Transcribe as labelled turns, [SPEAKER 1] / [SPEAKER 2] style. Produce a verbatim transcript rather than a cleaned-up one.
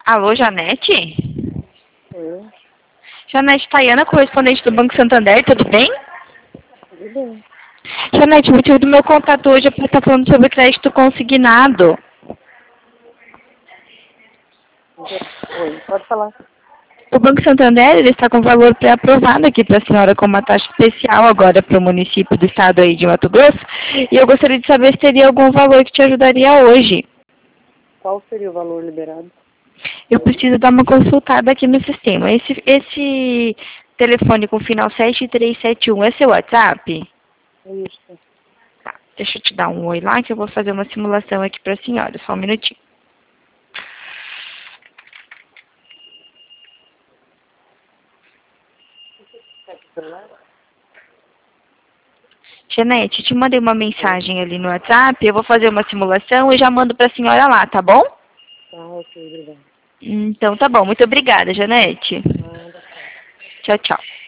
[SPEAKER 1] Alô, Janete?
[SPEAKER 2] Oi.
[SPEAKER 1] Janete, Tayana, correspondente do Banco Santander, tudo bem?
[SPEAKER 2] Tudo bem.
[SPEAKER 1] Janete, o motivo do meu contato hoje é para estar falando sobre crédito consignado.
[SPEAKER 2] Oi, pode falar.
[SPEAKER 1] O Banco Santander ele está com valor pré-aprovado aqui para a senhora com uma taxa especial agora para o município do estado aí de Mato Grosso. E eu gostaria de saber se teria algum valor que te ajudaria hoje.
[SPEAKER 2] Qual seria o valor liberado?
[SPEAKER 1] Eu preciso dar uma consultada aqui no sistema. Esse, esse telefone com final sete três sete um é seu WhatsApp?
[SPEAKER 2] Isso.
[SPEAKER 1] Tá, deixa eu te dar um oi lá que eu vou fazer uma simulação aqui para a senhora. Só um minutinho. Janete, te mandei uma mensagem ali no WhatsApp, eu vou fazer uma simulação e já mando para a senhora lá, tá bom?
[SPEAKER 2] Tá, ok, obrigada.
[SPEAKER 1] Então tá bom, muito obrigada, Janete.
[SPEAKER 2] Nada.
[SPEAKER 1] Tchau, tchau.